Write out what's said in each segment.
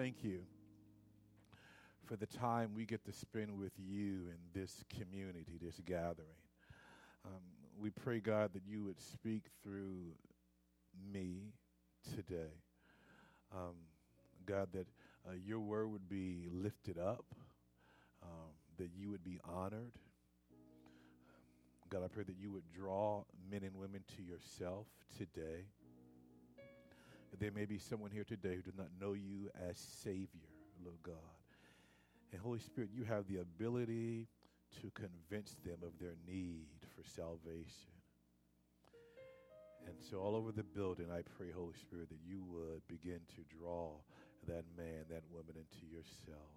thank you for the time we get to spend with you in this community, this gathering. We pray, God, that you would speak through me today. God, that your word would be lifted up, that you would be honored. God, I pray that you would draw men and women to yourself today. There may be someone here today who does not know you as Savior, Lord God. And Holy Spirit, you have the ability to convince them of their need for salvation. And so all over the building, I pray, Holy Spirit, that you would begin to draw that man, that woman into yourself.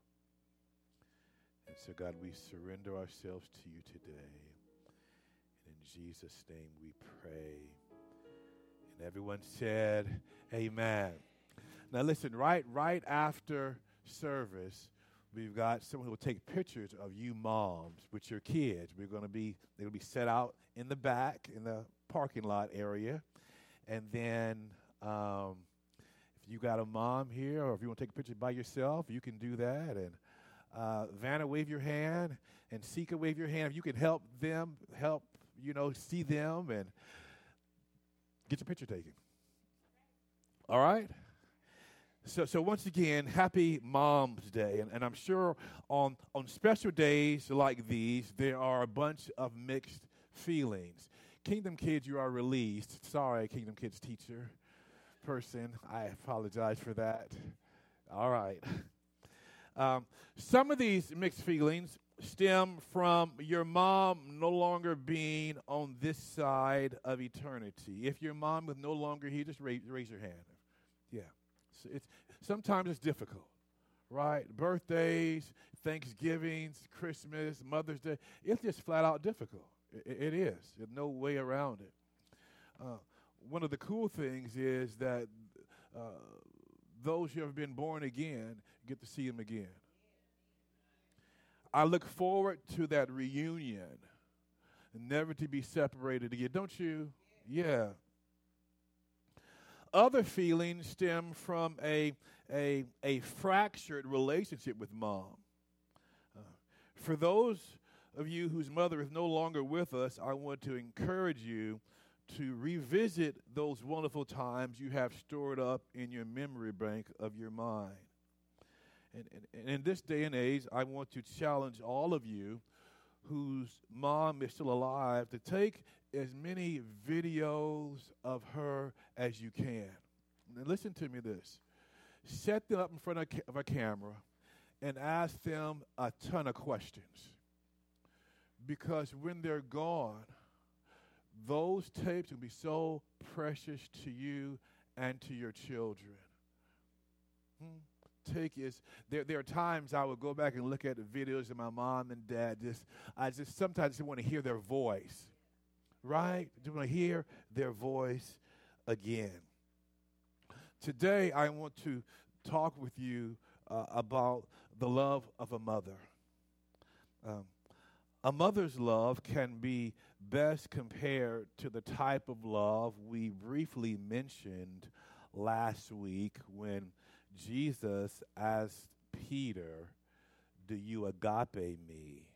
And so, God, we surrender ourselves to you today. And in Jesus' name we pray. And everyone said, amen. Now listen, right after service, we've got someone who will take pictures of you moms with your kids. They're going to be set out in the back in the parking lot area. And then if you got a mom here, or if you want to take a picture by yourself, you can do that. And Vanna, wave your hand, and Sika, wave your hand. If you can help them, see them and get your picture taken. All right? So once again, happy Mom's Day. And I'm sure on special days like these, there are a bunch of mixed feelings. Kingdom Kids, you are released. Sorry, Kingdom Kids teacher, person. I apologize for that. All right. Some of these mixed feelings stem from your mom no longer being on this side of eternity. If your mom is no longer here, just raise your hand. Yeah. So sometimes it's difficult, right? Birthdays, Thanksgivings, Christmas, Mother's Day. It's just flat out difficult. It is. There's no way around it. One of the cool things is that those who have been born again get to see him again. I look forward to that reunion, never to be separated again. Don't you? Yeah. Other feelings stem from a fractured relationship with mom. For those of you whose mother is no longer with us, I want to encourage you to revisit those wonderful times you have stored up in your memory bank of your mind. And in this day and age, I want to challenge all of you whose mom is still alive to take as many videos of her as you can. Now listen to me this. Set them up in front of a camera and ask them a ton of questions. Because when they're gone, those tapes will be so precious to you and to your children. There are times I would go back and look at the videos of my mom and dad. I sometimes want to hear their voice, right? I just want to hear their voice again. Today, I want to talk with you about the love of a mother. A mother's love can be best compared to the type of love we briefly mentioned last week when Jesus asked Peter, "Do you agape me?"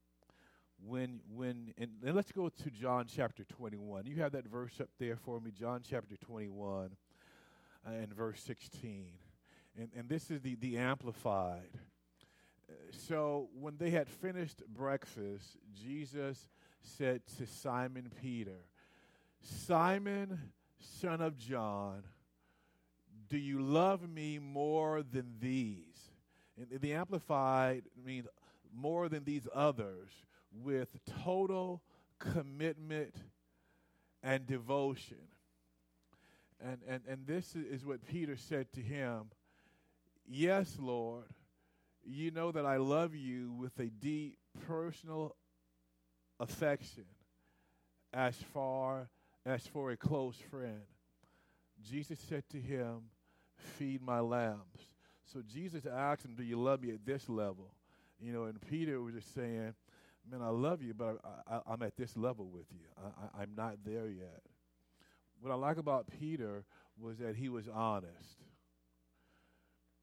And let's go to John chapter 21. You have that verse up there for me, John chapter 21 and verse 16. And this is the Amplified. So when they had finished breakfast, Jesus said to Simon Peter, "Simon, son of John, do you love me more than these?" And the Amplified means more than these others, with total commitment and devotion. And this is what Peter said to him. "Yes, Lord, you know that I love you with a deep personal affection as far as for a close friend." Jesus said to him, "Feed my lambs." So Jesus asked him, "Do you love me at this level?" And Peter was just saying, "Man, I love you, but I'm at this level with you. I'm not there yet." What I like about Peter was that he was honest.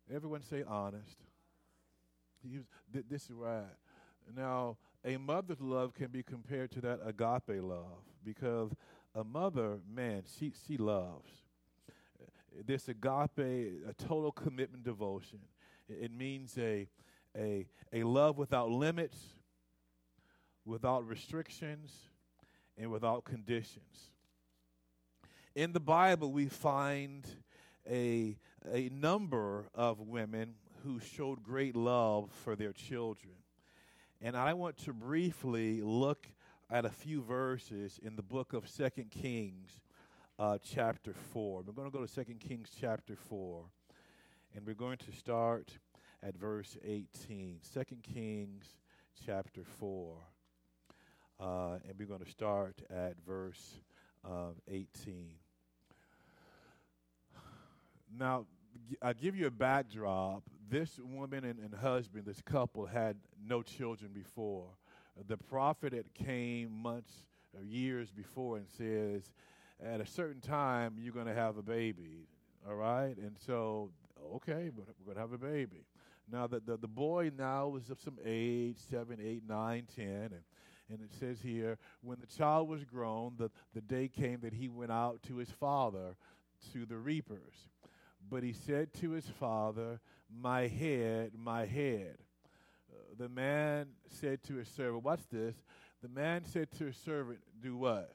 Everyone say honest. This is right. Now, a mother's love can be compared to that agape love because a mother, man, she loves. This agape, a total commitment devotion. It means a love without limits, without restrictions, and without conditions. In the Bible, we find a number of women who showed great love for their children. And I want to briefly look at a few verses in the book of 2 Kings, chapter 4. We're going to go to 2 Kings chapter 4, and we're going to start at verse 18. 2 Kings chapter 4, and we're going to start at verse 18. Now, I'll give you a backdrop. This woman and husband, this couple, had no children before. The prophet had came months or years before and says, at a certain time, you're going to have a baby, all right? And so, okay, we're going to have a baby. Now, the boy now is of some age, 7, 8, 9, 10, and it says here, when the child was grown, the day came that he went out to his father to the reapers. But he said to his father, my head, my head. The man said to his servant, watch this. The man said to his servant, do what?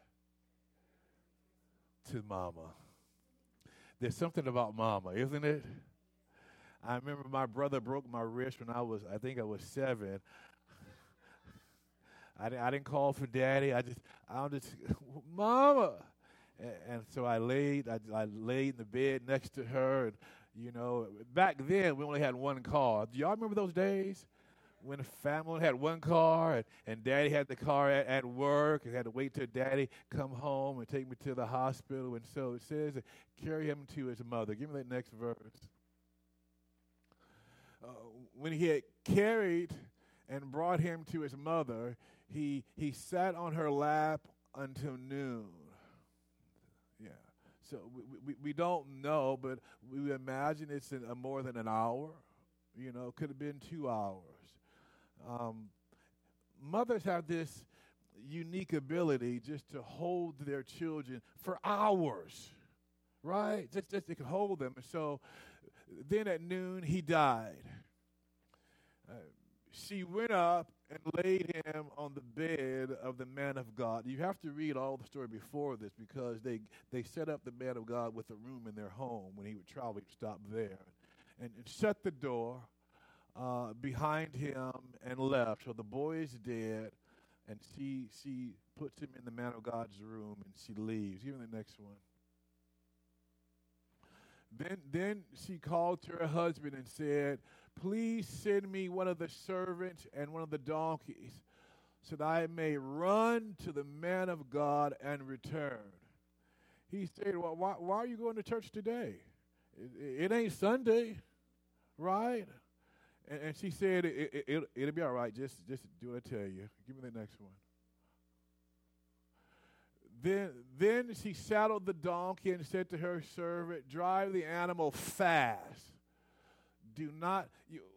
To mama. There's something about mama, isn't it? I remember my brother broke my wrist when I was 7. I didn't call for daddy. I just, mama. And so I laid in the bed next to her, and you know, back then we only had one car. Do y'all remember those days when the family only had one car, and daddy had the car at work, and had to wait till daddy come home and take me to the hospital? And so it says, carry him to his mother. Give me that next verse. When he had carried and brought him to his mother, he sat on her lap until noon. Yeah. So we don't know, but we imagine it's more than an hour. You know, could have been 2 hours. Mothers have this unique ability just to hold their children for hours, right? Just they can hold them. And so then at noon, he died. She went up and laid him on the bed of the man of God. You have to read all the story before this because they set up the man of God with a room in their home. When he would travel, he'd stop there and shut the door behind him and left. So the boy is dead, and she puts him in the man of God's room, and she leaves. Give me the next one. Then she called to her husband and said, please send me one of the servants and one of the donkeys so that I may run to the man of God and return. He said, well, why are you going to church today? It ain't Sunday, right? And she said, it'll be all right. Just do what I tell you. Give me the next one. Then she saddled the donkey and said to her servant, drive the animal fast. Do not,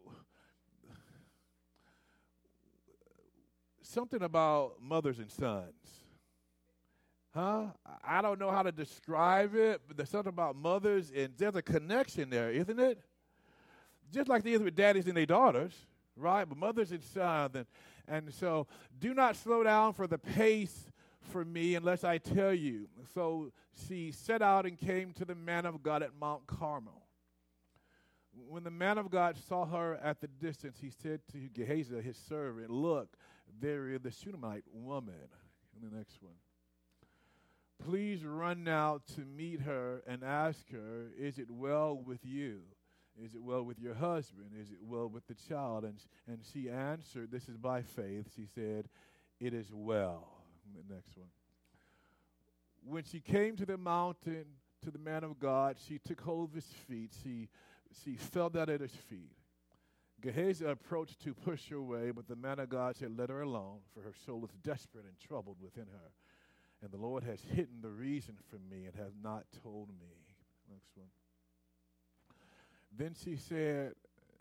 something about mothers and sons. Huh? I don't know how to describe it, but there's something about mothers, and there's a connection there, isn't it? Just like there is with daddies and their daughters, right? But mothers and sons. And so do not slow down for the pace for me unless I tell you. So she set out and came to the man of God at Mount Carmel. When the man of God saw her at the distance, he said to Gehazi, his servant, look, there is the Shunammite woman. And the next one. Please run now to meet her and ask her, is it well with you? Is it well with your husband? Is it well with the child? And she answered, this is by faith. She said, it is well. The next one. When she came to the mountain, to the man of God, she took hold of his feet. She fell down at his feet. Gehazi approached to push her away, but the man of God said, let her alone, for her soul is desperate and troubled within her. And the Lord has hidden the reason from me and has not told me. Next one. Then she said,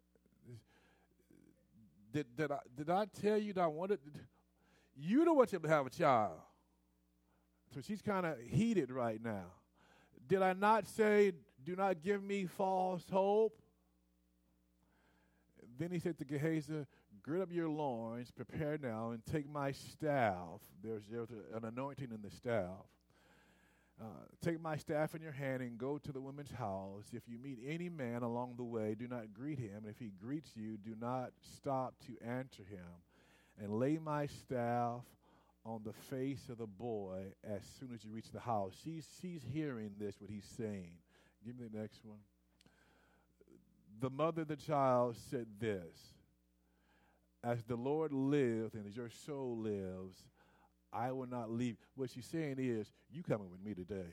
did I tell you that I wanted, you don't want him to have a child. So she's kind of heated right now. Did I not say, do not give me false hope? Then he said to Gehazi, gird up your loins, prepare now, and take my staff. There's an anointing in the staff. Take my staff in your hand and go to the women's house. If you meet any man along the way, do not greet him. And if he greets you, do not stop to answer him. And lay my staff on the face of the boy as soon as you reach the house. She's hearing this, what he's saying. Give me the next one. The mother of the child said this, as the Lord lives and as your soul lives, I will not leave. What she's saying is, you coming with me today.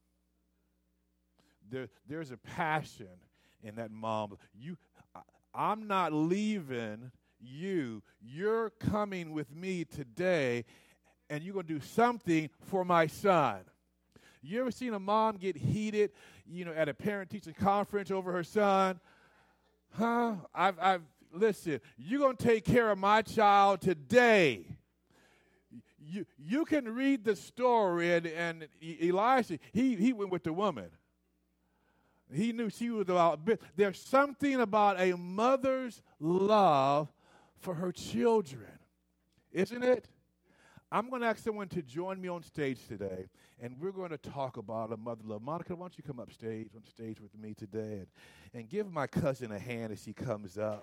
There's a passion in that mom. I'm not leaving you. You're coming with me today, and you're going to do something for my son. You ever seen a mom get heated, at a parent-teacher conference over her son? Huh? Listen, you're going to take care of my child today. You can read the story, and Elisha, he went with the woman. He knew she was about, there's something about a mother's love for her children, isn't it? I'm going to ask someone to join me on stage today, and we're going to talk about a mother love. Monica, why don't you come on stage with me today, and give my cousin a hand as she comes up.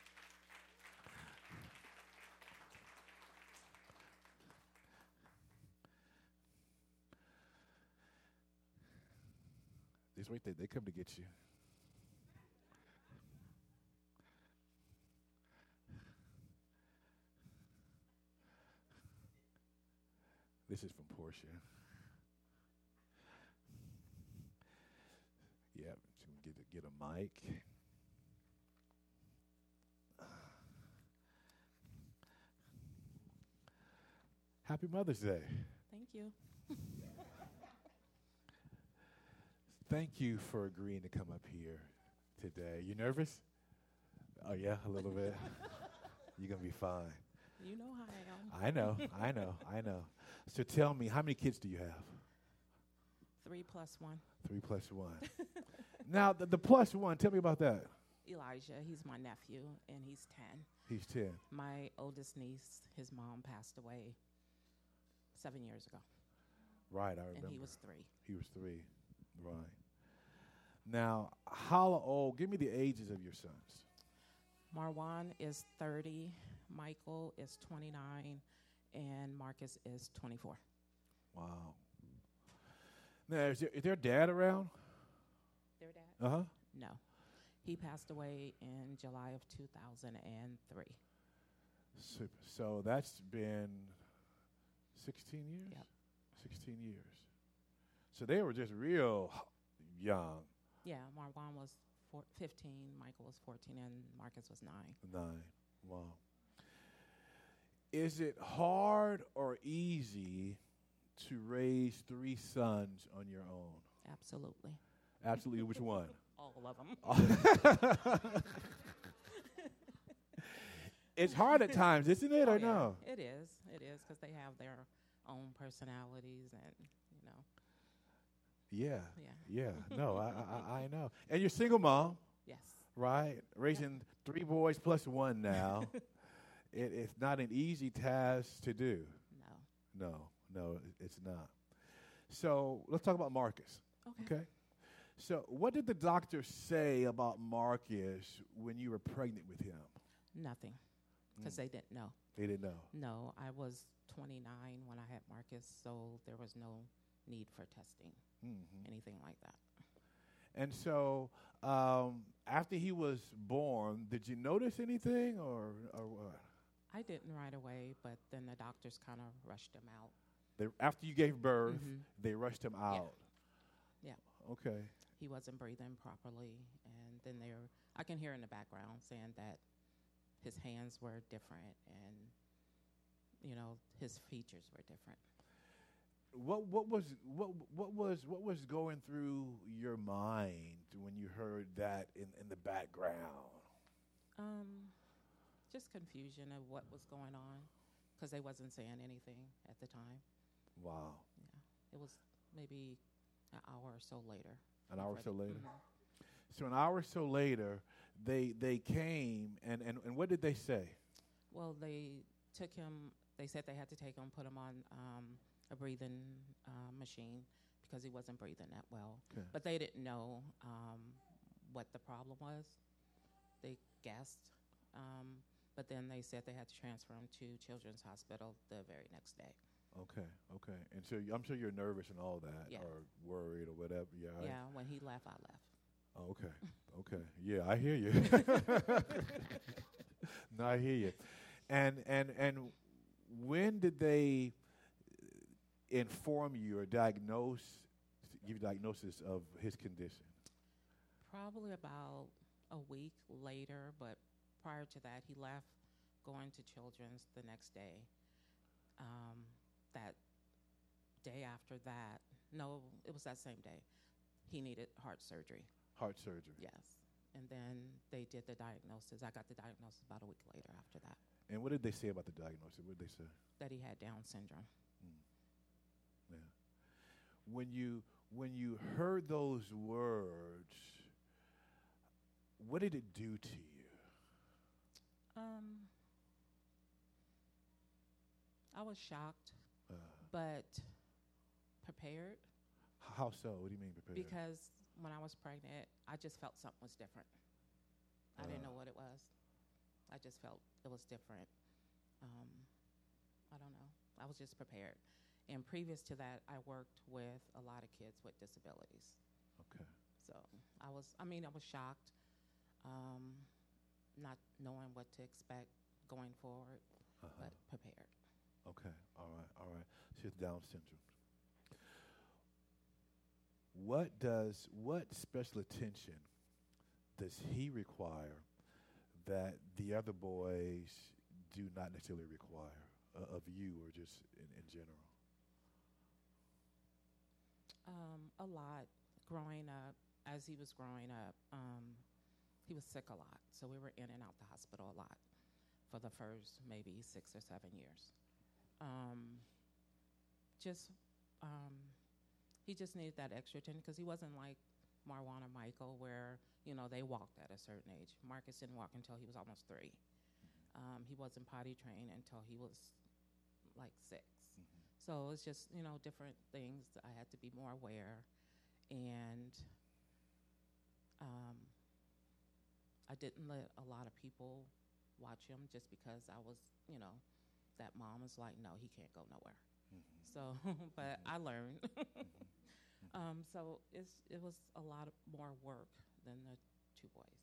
Just wait there. They come to get you. This is from Portia. Yeah, get a mic. Happy Mother's Day. Thank you. Thank you for agreeing to come up here today. You nervous? Oh, yeah, a little bit. You're going to be fine. You know how I am. I know. So tell me, how many kids do you have? 3 plus 1. 3 plus 1. Now, the plus 1, tell me about that. Elijah, he's my nephew, and he's 10. He's 10. My oldest niece, his mom passed away 7 years ago. Right, I remember. And he was 3. He was 3. Right. Now, how old? Give me the ages of your sons. Marwan is 30, Michael is 29, and Marcus is 24. Wow. Now, is their dad around? Their dad? Uh-huh. No. He passed away in July of 2003. Super. So that's been 16 years? Yep. 16 years. So they were just real young. Yeah, Marwan was 15, Michael was 14, and Marcus was 9. 9. Wow. Is it hard or easy to raise 3 sons on your own? Absolutely. Absolutely. Which one? All of them. It's hard at times, isn't it? Or no? It is. It is, because they have their own personalities and, Yeah. No, I know. And you're single mom. Yes. Right? Raising 3 boys plus 1 now. It's not an easy task to do. No, it's not. So let's talk about Marcus. Okay? So what did the doctor say about Marcus when you were pregnant with him? Nothing, because they didn't know. They didn't know. No, I was 29 when I had Marcus, so there was no need for testing, anything like that. And so after he was born, did you notice anything or what? I didn't right away, but then the doctors kind of rushed him out. After you gave birth, they rushed him out. Yeah. Okay. He wasn't breathing properly, and then I can hear in the background saying that his hands were different and, his features were different. what was going through your mind when you heard that in the background? Just confusion of what was going on because they wasn't saying anything at the time. Wow. Yeah, it was maybe an hour or so later. An hour or so later? Mm-hmm. So an hour or so later, they came, and what did they say? Well, they took him, they said they had to take him, put him on a breathing machine because he wasn't breathing that well. Okay. But they didn't know what the problem was. They guessed. But then they said they had to transfer him to Children's Hospital the very next day. Okay. And so I'm sure you're nervous and all that, Yeah. or worried or whatever. Yeah. Yeah, when he left, I left. Oh, okay. Yeah, I hear you. No, I hear you. And when did they inform you or give you diagnosis of his condition? Probably about a week later, but prior to that, he left going to Children's the next day. That day after that, no, it was that same day, he needed heart surgery. Heart surgery. Yes. And then they did the diagnosis. I got the diagnosis about a week later after that. And what did they say about the diagnosis? What did they say? That he had Down syndrome. Yeah. When you heard those words, what did it do to you? I was shocked, but prepared. How so? What do you mean prepared? Because when I was pregnant, I just felt something was different. I didn't know what it was. I just felt it was different. I don't know. I was just prepared. And previous to that, I worked with a lot of kids with disabilities. Okay. So I was shocked, not knowing what to expect going forward, but prepared. Okay. All right. So it's Down syndrome. What special attention does he require that the other boys do not necessarily require of you or just in general? A lot. Growing up, as he was growing up, he was sick a lot. So we were in and out the hospital a lot for the first maybe 6 or 7 years. He just needed that extra attention because he wasn't like Marwan or Michael where, they walked at a certain age. Marcus didn't walk until he was almost 3. He wasn't potty trained until he was like 6. So it's just, different things I had to be more aware. And I didn't let a lot of people watch him just because I was, that mom was like, no, he can't go nowhere. So, but I learned. So it was a lot more work than the 2 boys.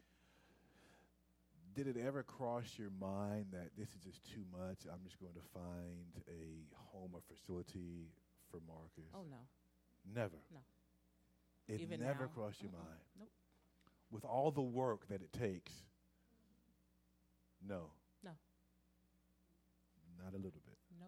Did it ever cross your mind that this is just too much? I'm just going to find a home or facility for Marcus? Oh, no. Never? No. It Even never now? crossed your mind? Nope. With all the work that it takes? No? No. Not a little bit? Nope.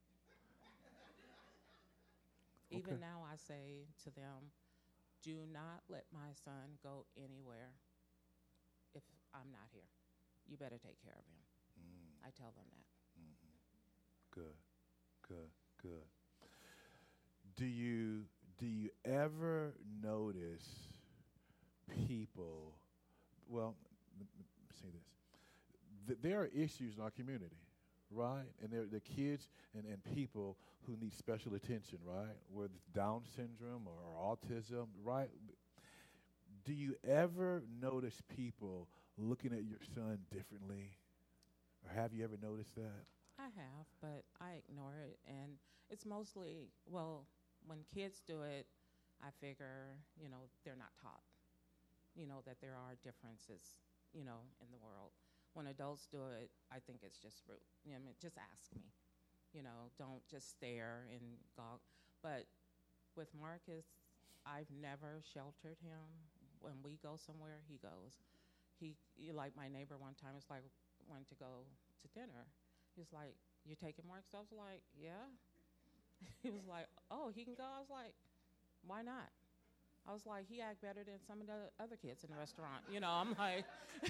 Okay. Even now I say to them, do not let my son go anywhere if I'm not here. You better take care of him. I tell them that. Good. Do you ever notice people, well, let me say this, there are issues in our community, right? And there are kids and people who need special attention, right? Whether it's Down syndrome or autism, right? Do you ever notice people looking at your son differently? Or have you ever noticed that? I have, but I ignore it. And it's mostly, well, when kids do it, I figure, they're not taught, that there are differences, in the world. When adults do it, I think it's just rude. Just ask me. Don't just stare and gawk. But with Marcus, I've never sheltered him. When we go somewhere, he goes. He like my neighbor one time, it's like, wanted to go to dinner. He's like, you taking Marcus? I was like, yeah. He was like, oh, he can go? I was like, why not? I was like, he act better than some of the other kids in the restaurant. I'm like,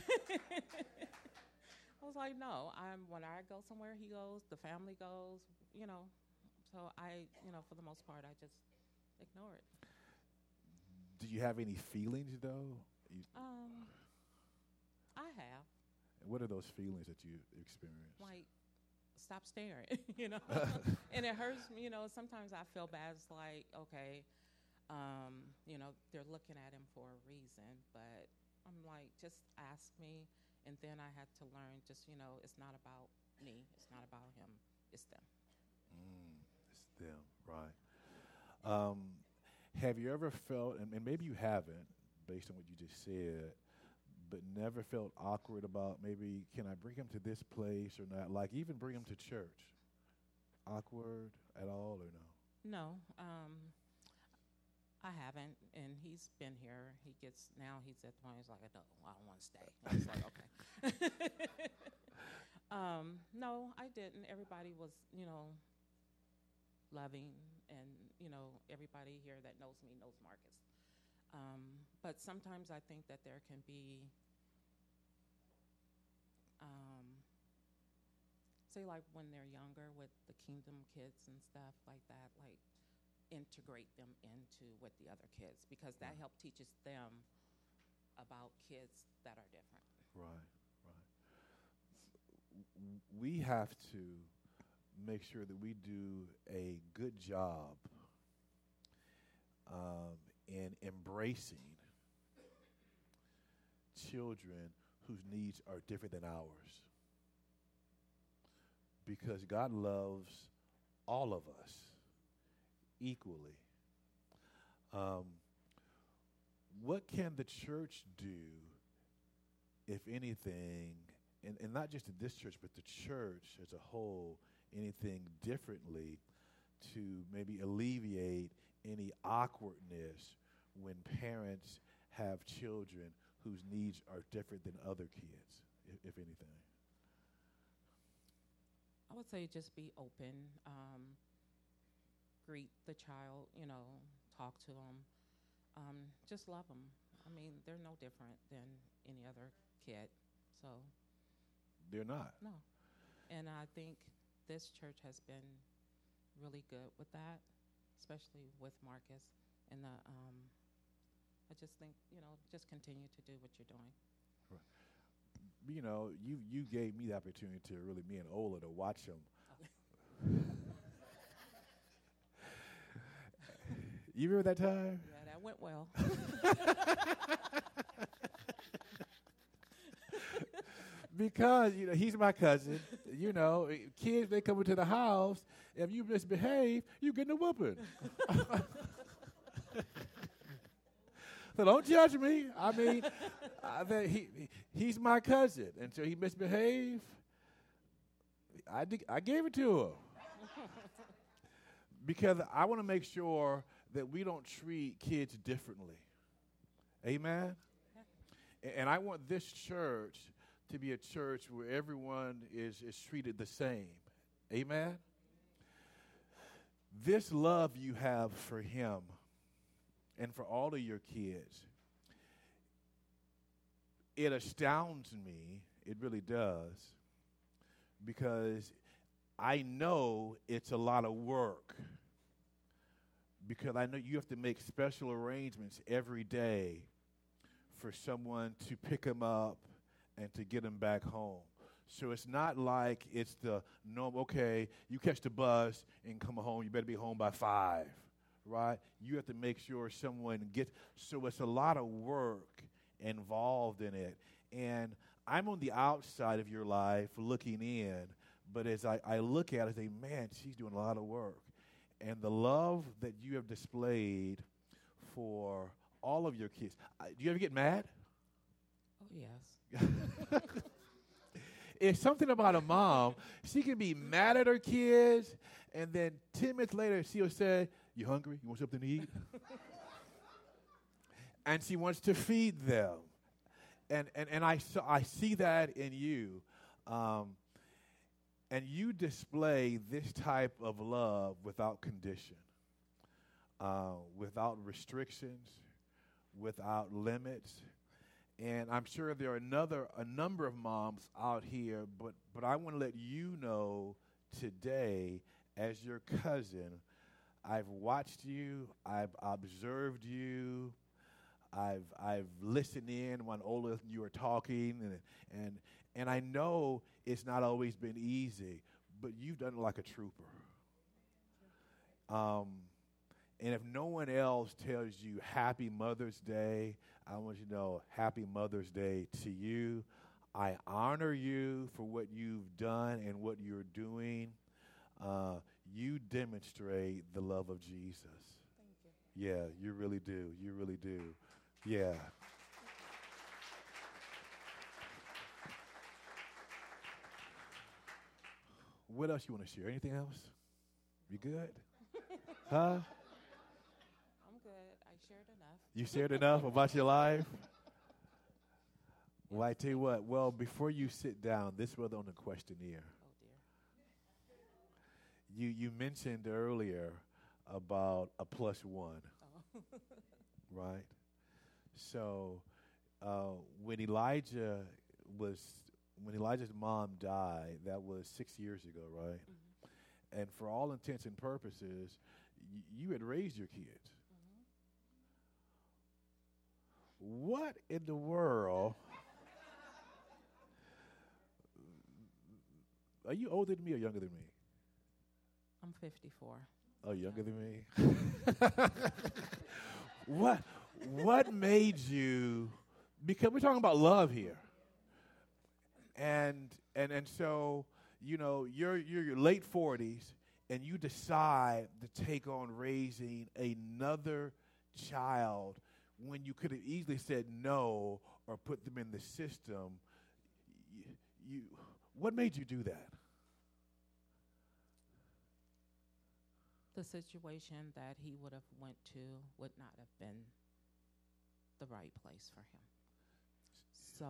I was like, no. When I go somewhere, he goes, the family goes, So for the most part, I just ignore it. Do you have any feelings, though? I have. What are those feelings that you experience? Like, stop staring, And it hurts me, sometimes I feel bad. It's like, okay, they're looking at him for a reason. But I'm like, just ask me. And then I had to learn it's not about me. It's not about him. It's them. It's them, right. Have you ever felt, and maybe you haven't, based on what you just said, but never felt awkward about maybe, can I bring him to this place or not? Like even bring him to church. Awkward at all or no? No, I haven't. And he's been here. He's at the point, he's like, no, I don't want to stay. I was like, okay. No, I didn't. Everybody was, loving. And, everybody here that knows me knows Marcus. But sometimes I think that there can be, say like when they're younger with the Kingdom kids and stuff like that, like integrate them into with the other kids because that help teaches them about kids that are different. Right. We have to make sure that we do a good job in embracing children whose needs are different than ours. Because God loves all of us equally. What can the church do, if anything, and not just in this church, but the church as a whole, anything differently to maybe alleviate any awkwardness when parents have children whose needs are different than other kids, if anything? I would say just be open, greet the child, talk to them, just love them. I mean, they're no different than any other kid, so. They're not. No. And I think this church has been really good with that, especially with Marcus. And I just think, just continue to do what you're doing. Right. You gave me the opportunity to really, me and Ola, to watch him. You remember that time? Yeah, that went well. Because, he's my cousin. Kids, they come into the house. If you misbehave, you getting a whooping. So don't judge me. I mean, he's my cousin. Until he misbehaved, I gave it to him. Because I want to make sure that we don't treat kids differently. Amen? And I want this church to be a church where everyone is treated the same. Amen? This love you have for him and for all of your kids, it astounds me, it really does, because I know it's a lot of work. Because I know you have to make special arrangements every day for someone to pick them up and to get them back home. So it's not like it's the normal, okay, you catch the bus and come home, you better be home by 5, right? You have to make sure someone gets, so it's a lot of work involved in it. And I'm on the outside of your life looking in, but as I look at it, I say, man, she's doing a lot of work. And the love that you have displayed for all of your kids. Do you ever get mad? Oh, yes. It's something about a mom. She can be mad at her kids, and then 10 minutes later, she'll say, you hungry? You want something to eat? And she wants to feed them. And I see that in you. And you display this type of love without condition, without restrictions, without limits. And I'm sure there are a number of moms out here, but I want to let you know today, as your cousin, I've watched you, I've observed you, I've listened in when Ola and you are talking, and I know it's not always been easy, but you've done it like a trooper. And if no one else tells you Happy Mother's Day, I want you to know Happy Mother's Day to you. I honor you for what you've done and what you're doing. You demonstrate the love of Jesus. Thank you. Yeah, you really do. You really do. Yeah. What else you want to share? Anything else? You good? Huh? I'm good. I shared enough. You shared enough about your life? Well, I tell you what. Well, before you sit down, this was on the questionnaire. Oh, dear. You mentioned earlier about a +1, Oh. right? So when Elijah's mom died, that was 6 years ago, right? Mm-hmm. And for all intents and purposes, you had raised your kids. Mm-hmm. What in the world? Are you older than me or younger than me? I'm 54. Oh, younger than me? What made you, because we're talking about love here. And so, you know, you're your late 40s and you decide to take on raising another child when you could have easily said no or put them in the system. What made you do that? The situation that he would have went to would not have been the right place for him. So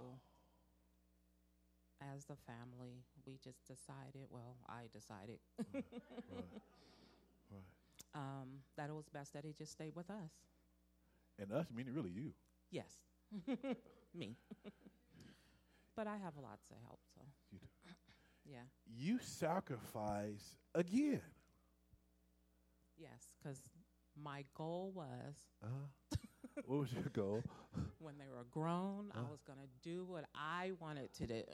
as the family, we just decided, well, I decided Right. that it was best that he just stayed with us. And us, meaning really you. Yes. Me. But I have lots of help, so. You do. Yeah. You sacrifice again. Yes, because my goal was What was your goal? when they were grown, I was going to do what I wanted to do.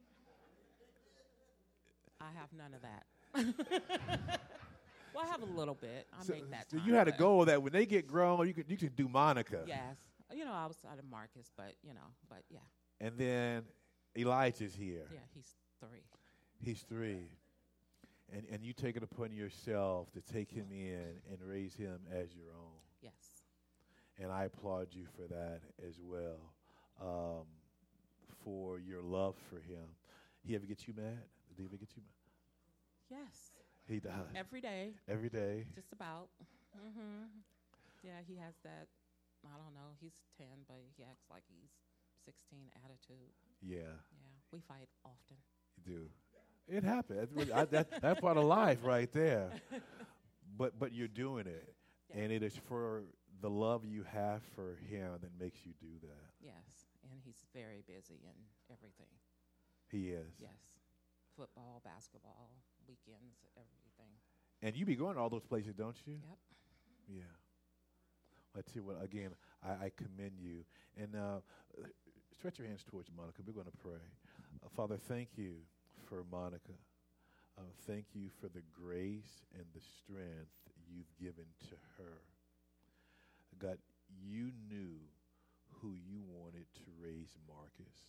I have none of that. Well, I have a little bit. I make that time. So you had a goal that when they get grown, you could do Monica. Yes. You know, outside of Marcus, but yeah. And then Elijah's here. Yeah, he's 3. He's 3. And you take it upon yourself to take him in and raise him as your own. Yes. And I applaud you for that as well, for your love for him. He ever get you mad? Did he ever get you mad? Yes. He does. Every day. Every day. Just about. Mm-hmm. Yeah, he has that, I don't know, he's 10, but he acts like he's 16 attitude. Yeah. Yeah, we fight often. You do. It happens. That's part of life right there. But you're doing it. Yeah. And it is for the love you have for him that makes you do that. Yes, and he's very busy in everything. He is. Yes, football, basketball, weekends, everything. And you be going to all those places, don't you? Yep. Yeah. I tell you what, again, I commend you. And stretch your hands towards Monica. We're going to pray. Father, thank you for Monica. Thank you for the grace and the strength you've given to her. God, you knew who you wanted to raise Marcus.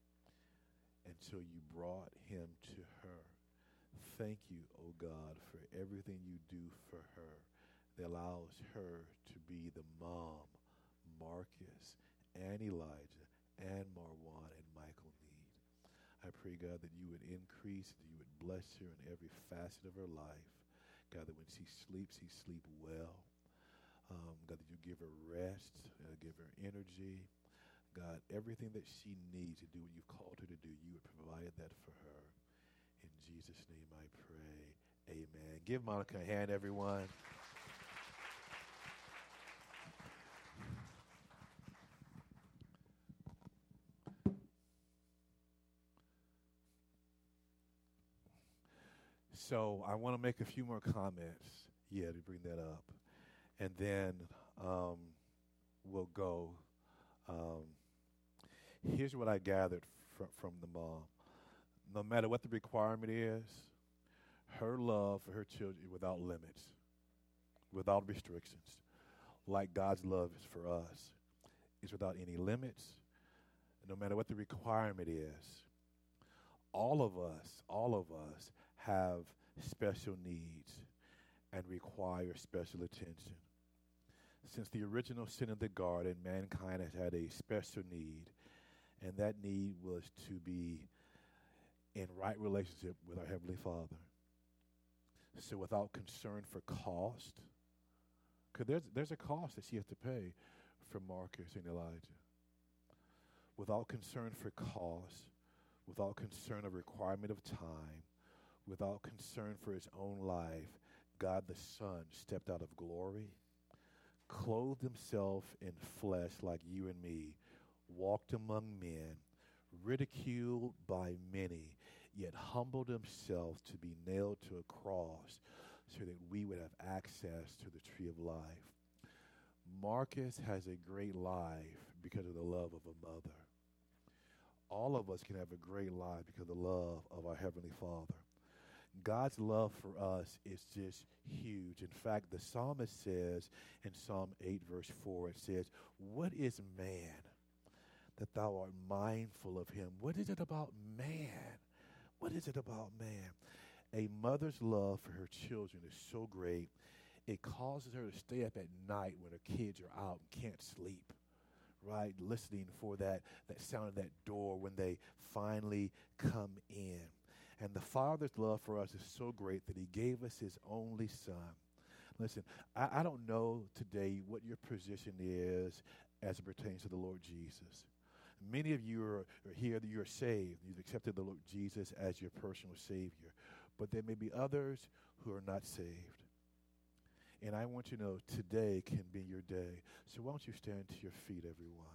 And so you brought him to her. Thank you, oh God, for everything you do for her that allows her to be the mom Marcus and Elijah and Marwan and Michael need. I pray, God, that you would increase, that you would bless her in every facet of her life. God, that when she sleeps, he sleep well. God, that you give her rest, give her energy. God, everything that she needs to do what you've called her to do, you would provide that for her. In Jesus' name I pray. Amen. Give Monica a hand, everyone. So I want to make a few more comments. Yeah, to bring that up. And then we'll go. Here's what I gathered from the mom. No matter what the requirement is, her love for her children is without limits, without restrictions, like God's love is for us. It's without any limits, no matter what the requirement is. All of us have special needs and require special attention. Since the original sin of the garden, mankind has had a special need, and that need was to be in right relationship with our Heavenly Father. So without concern for cost, because there's a cost that she has to pay for Marcus and Elijah. Without concern for cost, without concern of requirement of time, without concern for his own life, God the Son stepped out of glory, clothed himself in flesh like you and me, walked among men, ridiculed by many, yet humbled himself to be nailed to a cross so that we would have access to the tree of life. Marcus has a great life because of the love of a mother. All of us can have a great life because of the love of our Heavenly Father. God's love for us is just huge. In fact, the psalmist says in Psalm 8, verse 4, it says, "What is man that thou art mindful of him?" What is it about man? What is it about man? A mother's love for her children is so great, it causes her to stay up at night when her kids are out and can't sleep, right? Listening for that sound of that door when they finally come in. And the Father's love for us is so great that he gave us his only Son. Listen, I don't know today what your position is as it pertains to the Lord Jesus. Many of you are here that you're saved. You've accepted the Lord Jesus as your personal Savior. But there may be others who are not saved. And I want you to know today can be your day. So why don't you stand to your feet, everyone?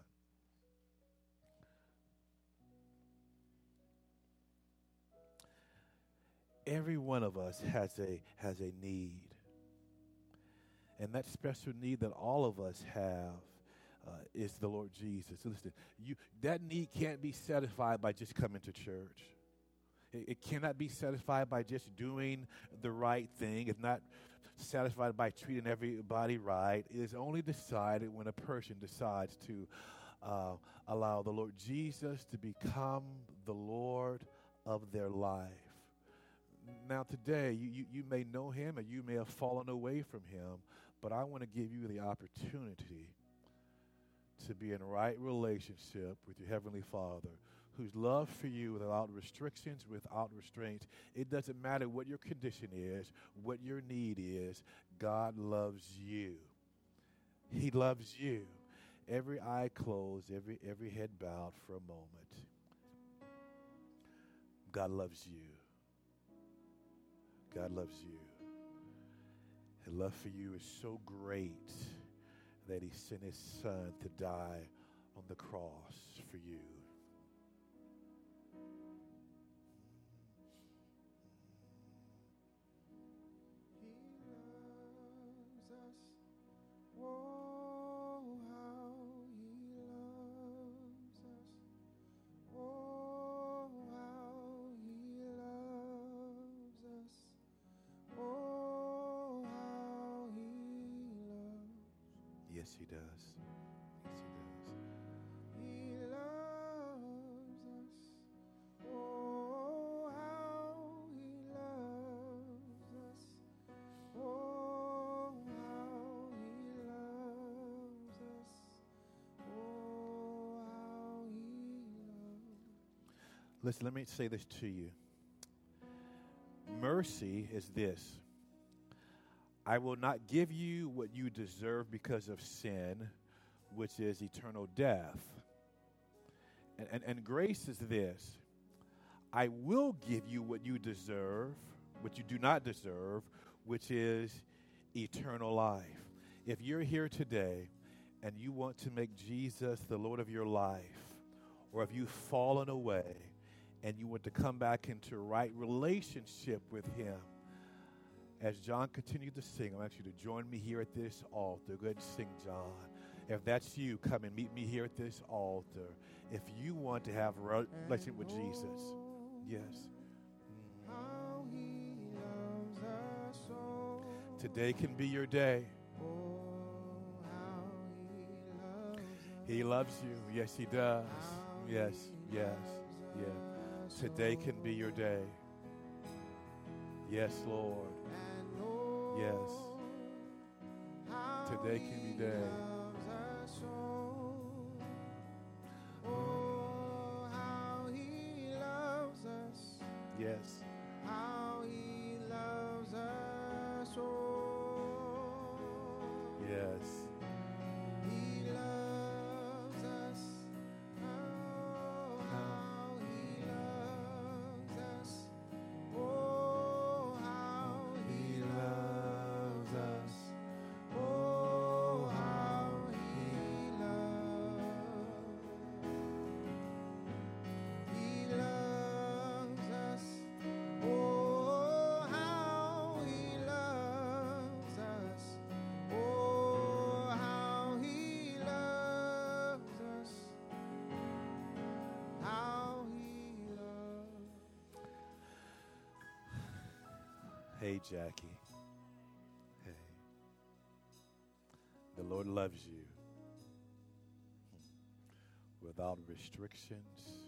Every one of us has a need. And that special need that all of us have is the Lord Jesus. Listen, that need can't be satisfied by just coming to church. It cannot be satisfied by just doing the right thing. It's not satisfied by treating everybody right. It is only decided when a person decides to allow the Lord Jesus to become the Lord of their life. Now today, you may know him or you may have fallen away from him, but I want to give you the opportunity to be in right relationship with your Heavenly Father, whose love for you without restrictions, without restraints. It doesn't matter what your condition is, what your need is. God loves you. He loves you. Every eye closed, every head bowed for a moment. God loves you. God loves you. His love for you is so great that he sent his Son to die on the cross for you. Yes, he does. Yes, he does. He loves us. Oh, how he loves us. Oh, how he loves us. Oh, how he loves. Listen, let me say this to you. Mercy is this. I will not give you what you deserve because of sin, which is eternal death. And grace is this. I will give you what you deserve, what you do not deserve, which is eternal life. If you're here today and you want to make Jesus the Lord of your life, or if you've fallen away and you want to come back into right relationship with him, as John continued to sing, I want you to join me here at this altar. Go ahead and sing, John. If that's you, come and meet me here at this altar. If you want to have a relationship with Jesus, yes. How he loves us so. Today can be your day. Oh, how he loves us. He loves you. Yes, he does. Yes, yes, yes. Today can be your day. Yes, Lord. And oh, Yes. how Today can be he day. loves us so. Oh, how he loves us. Yes. How he loves us so. Yes. He loves us. Oh, how he loves us. Oh, how he loves us. Oh, how he loves us. Oh, how he loves us. Oh, how he loves us. How he loves. Hey, Jackie. Hey. The Lord loves you without restrictions,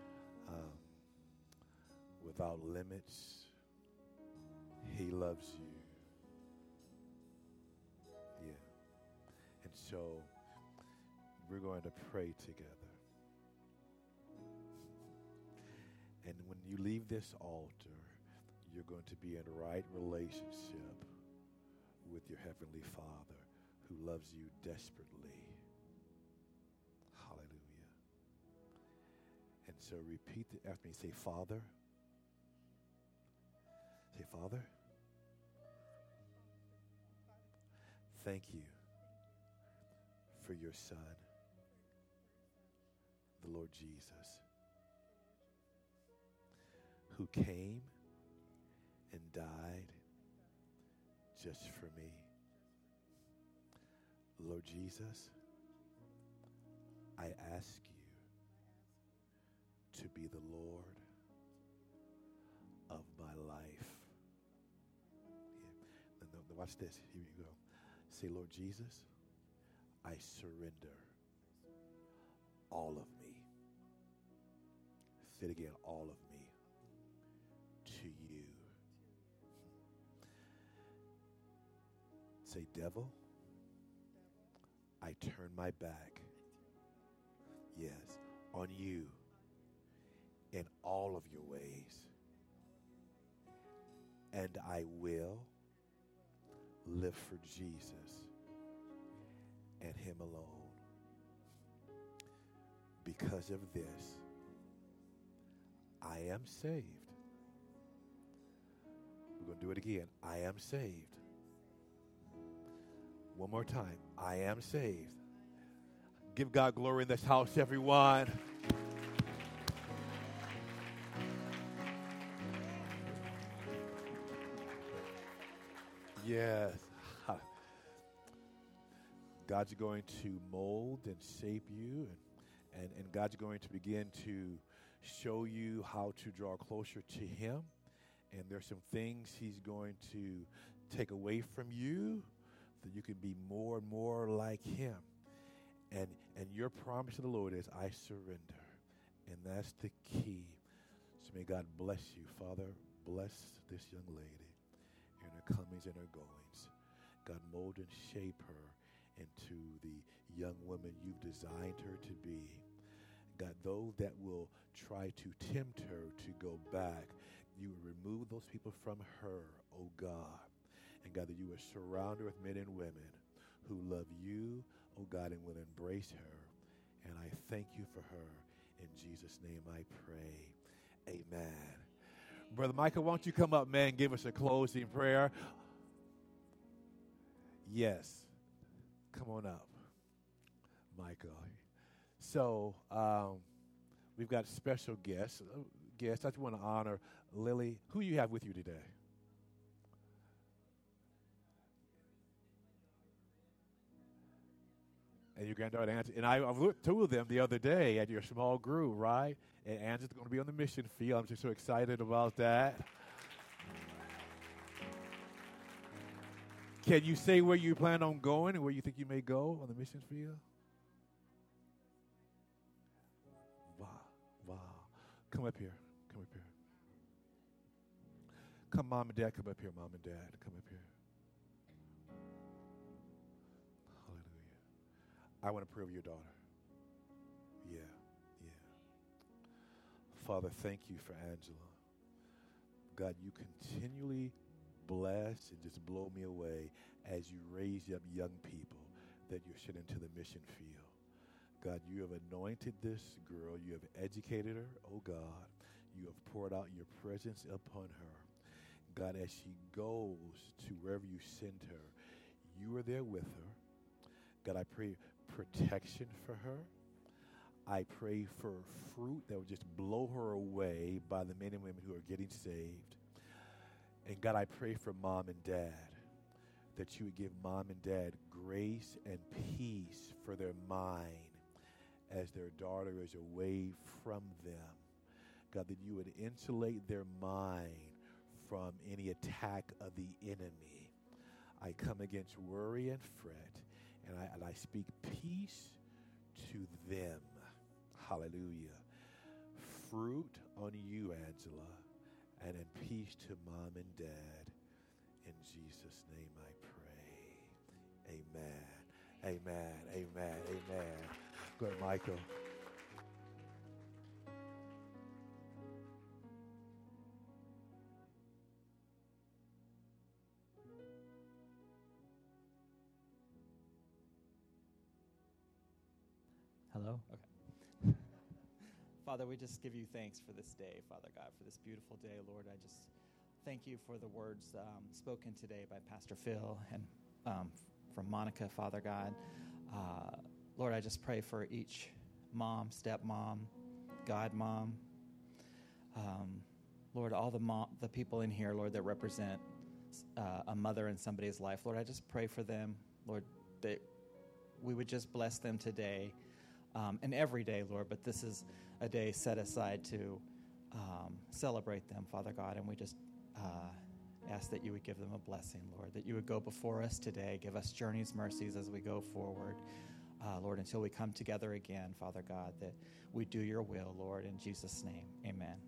without limits. He loves you. Yeah. And so we're going to pray together. And when you leave this altar, you're going to be in right relationship with your Heavenly Father who loves you desperately. Hallelujah. And so repeat it after me. Say, Father. Say, Father. Thank you for your Son, the Lord Jesus, who came and died just for me. Lord Jesus, I ask you to be the Lord of my life. Yeah. Now, watch this. Here you go. Say, Lord Jesus, I surrender all of me. Say it again, all of me to you. Say, devil, I turn my back, yes, on you in all of your ways. And I will live for Jesus and him alone. Because of this, I am saved. We're going to do it again. I am saved. One more time. I am saved. Give God glory in this house, everyone. Yes. God's going to mold and shape you, and God's going to begin to show you how to draw closer to him. And there's some things he's going to take away from you that you can be more and more like him. And your promise to the Lord is, I surrender. And that's the key. So may God bless you. Father, bless this young lady in her comings and her goings. God, mold and shape her into the young woman you've designed her to be. God, those that will try to tempt her to go back, you will remove those people from her, oh God. And God, that you will surround her with men and women who love you, oh God, and will embrace her. And I thank you for her. In Jesus' name I pray. Amen. Brother Michael, won't you come up, man, and give us a closing prayer? Yes. Come on up, Michael. So we've got special guests. I just want to honor Lily. Who you have with you today? And your granddaughter, Angela. And I've looked two of them the other day at your small group, right? And Angela's going to be on the mission field. I'm just so excited about that. Can you say where you plan on going and where you think you may go on the mission field? Wow. Come up here. Come, Mom and Dad, come up here, Mom and Dad. Come up here. Hallelujah. I want to pray over your daughter. Yeah. Father, thank you for Angela. God, you continually bless and just blow me away as you raise up young people that you're sending to the mission field. God, you have anointed this girl. You have educated her, oh God. You have poured out your presence upon her. God, as she goes to wherever you send her, you are there with her. God, I pray protection for her. I pray for fruit that will just blow her away by the men and women who are getting saved. And God, I pray for Mom and Dad, that you would give Mom and Dad grace and peace for their mind as their daughter is away from them. God, that you would insulate their mind from any attack of the enemy. I come against worry and fret, and I speak peace to them. Hallelujah. Fruit on you, Angela, and in peace to Mom and Dad. In Jesus' name I pray. Amen. Go ahead, Michael. Hello? Okay. Father, we just give you thanks for this day, Father God, for this beautiful day, Lord. I just thank you for the words spoken today by Pastor Phil and from Monica, Father God. Lord, I just pray for each mom, stepmom, godmom. Lord, all the people in here, Lord, that represent a mother in somebody's life. Lord, I just pray for them, Lord, that we would just bless them today. And every day, Lord, but this is a day set aside to celebrate them, Father God, and we just ask that you would give them a blessing, Lord, that you would go before us today, give us journeys, mercies as we go forward, Lord, until we come together again, Father God, that we do your will, Lord, in Jesus' name, amen.